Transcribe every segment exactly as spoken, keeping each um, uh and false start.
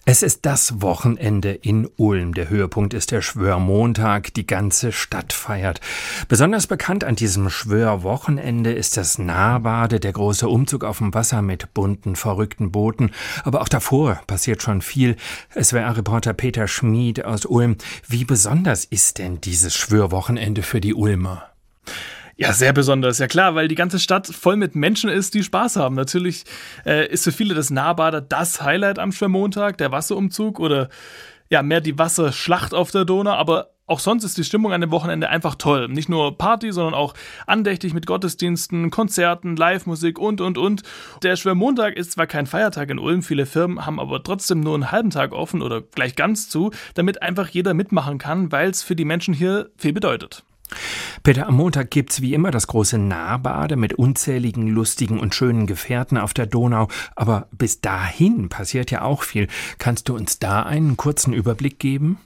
Es ist das Wochenende in Ulm. Der Höhepunkt ist der Schwörmontag. Die ganze Stadt feiert. Besonders bekannt an diesem Schwörwochenende ist das Nahbade, der große Umzug auf dem Wasser mit bunten, verrückten Booten. Aber auch davor passiert schon viel. S W R-Reporter Peter Schmid aus Ulm. Wie besonders ist denn dieses Schwörwochenende für die Ulmer? Ja, sehr besonders, ja klar, weil die ganze Stadt voll mit Menschen ist, die Spaß haben. Natürlich äh, ist für viele das Nahbader das Highlight am Schwörmontag, der Wasserumzug oder ja mehr die Wasserschlacht auf der Donau, aber auch sonst ist die Stimmung an dem Wochenende einfach toll. Nicht nur Party, sondern auch andächtig mit Gottesdiensten, Konzerten, Live-Musik und, und, und. Der Schwörmontag ist zwar kein Feiertag in Ulm, viele Firmen haben aber trotzdem nur einen halben Tag offen oder gleich ganz zu, damit einfach jeder mitmachen kann, weil es für die Menschen hier viel bedeutet. Peter, am Montag gibt's wie immer das große Nahbade mit unzähligen lustigen und schönen Gefährten auf der Donau. Aber bis dahin passiert ja auch viel. Kannst du uns da einen kurzen Überblick geben?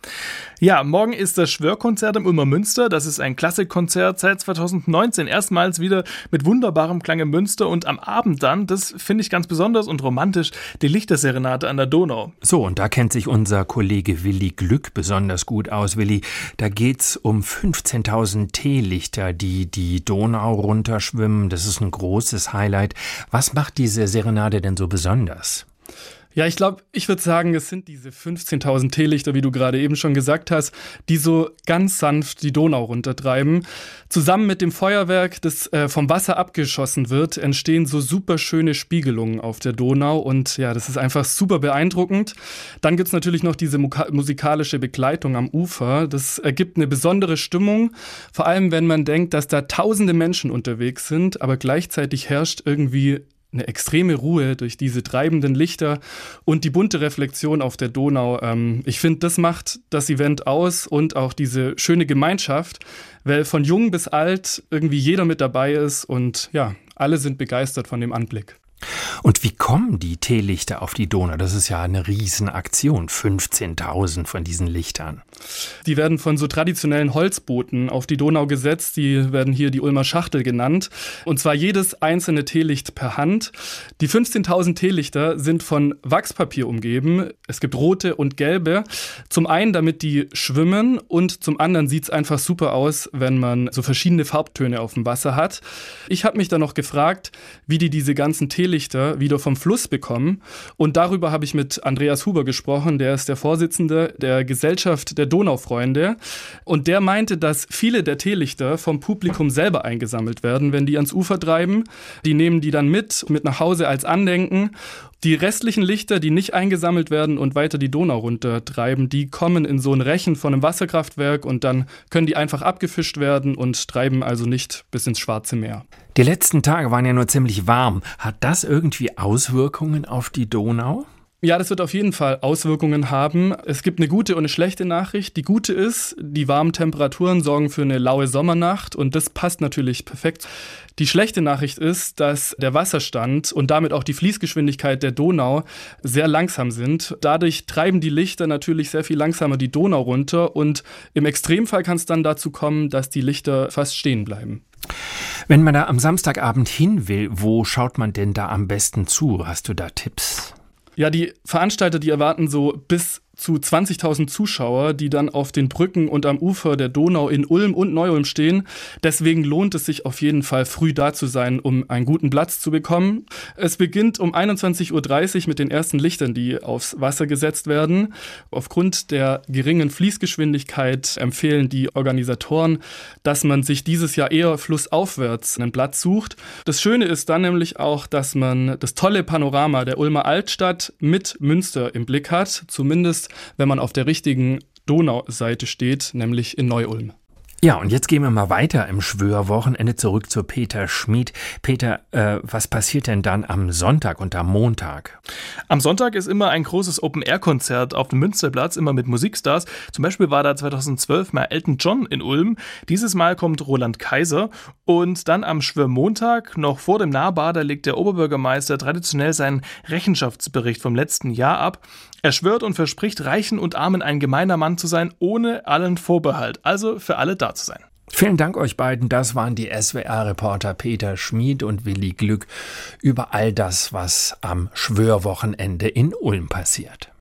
Ja, morgen ist das Schwörkonzert im Ulmer Münster. Das ist ein Klassikkonzert seit zweitausendneunzehn. Erstmals wieder mit wunderbarem Klang im Münster. Und am Abend dann, das finde ich ganz besonders und romantisch, die Lichterserenade an der Donau. So, und da kennt sich unser Kollege Willi Glück besonders gut aus. Willi, da geht's um fünfzehntausend Teelichter, die die Donau runterschwimmen. Das ist ein großes Highlight. Was macht diese Serenade denn so besonders? Ja, ich glaube, ich würde sagen, es sind diese fünfzehntausend Teelichter, wie du gerade eben schon gesagt hast, die so ganz sanft die Donau runtertreiben. Zusammen mit dem Feuerwerk, das äh, vom Wasser abgeschossen wird, entstehen so super schöne Spiegelungen auf der Donau und ja, das ist einfach super beeindruckend. Dann gibt's natürlich noch diese muka- musikalische Begleitung am Ufer. Das ergibt eine besondere Stimmung, vor allem wenn man denkt, dass da tausende Menschen unterwegs sind, aber gleichzeitig herrscht irgendwie eine extreme Ruhe durch diese treibenden Lichter und die bunte Reflexion auf der Donau. Ich finde, das macht das Event aus und auch diese schöne Gemeinschaft, weil von jung bis alt irgendwie jeder mit dabei ist und ja, alle sind begeistert von dem Anblick. Und wie kommen die Teelichter auf die Donau? Das ist ja eine Riesenaktion, fünfzehntausend von diesen Lichtern. Die werden von so traditionellen Holzbooten auf die Donau gesetzt, die werden hier die Ulmer Schachtel genannt. Und zwar jedes einzelne Teelicht per Hand. Die fünfzehntausend Teelichter sind von Wachspapier umgeben. Es gibt rote und gelbe. Zum einen, damit die schwimmen und zum anderen sieht es einfach super aus, wenn man so verschiedene Farbtöne auf dem Wasser hat. Ich habe mich dann noch gefragt, wie die diese ganzen Teelichter wieder vom Fluss bekommen. Und darüber habe ich mit Andreas Huber gesprochen, der ist der Vorsitzende der Gesellschaft der Donaufreunde. Und der meinte, dass viele der Teelichter vom Publikum selber eingesammelt werden, wenn die ans Ufer treiben. Die nehmen die dann mit, mit nach Hause als Andenken. Die restlichen Lichter, die nicht eingesammelt werden und weiter die Donau runtertreiben, die kommen in so ein Rechen von einem Wasserkraftwerk und dann können die einfach abgefischt werden und treiben also nicht bis ins Schwarze Meer. Die letzten Tage waren ja nur ziemlich warm. Hat das irgendwie Auswirkungen auf die Donau? Ja, das wird auf jeden Fall Auswirkungen haben. Es gibt eine gute und eine schlechte Nachricht. Die gute ist, die warmen Temperaturen sorgen für eine laue Sommernacht und das passt natürlich perfekt. Die schlechte Nachricht ist, dass der Wasserstand und damit auch die Fließgeschwindigkeit der Donau sehr langsam sind. Dadurch treiben die Lichter natürlich sehr viel langsamer die Donau runter und im Extremfall kann es dann dazu kommen, dass die Lichter fast stehen bleiben. Wenn man da am Samstagabend hin will, wo schaut man denn da am besten zu? Hast du da Tipps? Ja, die Veranstalter, die erwarten so bis zu zwanzigtausend Zuschauer, die dann auf den Brücken und am Ufer der Donau in Ulm und Neu-Ulm stehen. Deswegen lohnt es sich auf jeden Fall, früh da zu sein, um einen guten Platz zu bekommen. Es beginnt um einundzwanzig Uhr dreißig mit den ersten Lichtern, die aufs Wasser gesetzt werden. Aufgrund der geringen Fließgeschwindigkeit empfehlen die Organisatoren, dass man sich dieses Jahr eher flussaufwärts einen Platz sucht. Das Schöne ist dann nämlich auch, dass man das tolle Panorama der Ulmer Altstadt mit Münster im Blick hat, zumindest wenn man auf der richtigen Donauseite steht, nämlich in Neu-Ulm. Ja, und jetzt gehen wir mal weiter im Schwörwochenende zurück zu Peter Schmid. Peter, äh, was passiert denn dann am Sonntag und am Montag? Am Sonntag ist immer ein großes Open-Air-Konzert auf dem Münsterplatz, immer mit Musikstars. Zum Beispiel war da zweitausendzwölf mal Elton John in Ulm. Dieses Mal kommt Roland Kaiser. Und dann am Schwörmontag, noch vor dem Nahbader, legt der Oberbürgermeister traditionell seinen Rechenschaftsbericht vom letzten Jahr ab. Er schwört und verspricht, Reichen und Armen ein gemeiner Mann zu sein, ohne allen Vorbehalt. Also für alle da zu sein. Vielen Dank euch beiden. Das waren die S W R-Reporter Peter Schmid und Willi Glück über all das, was am Schwörwochenende in Ulm passiert.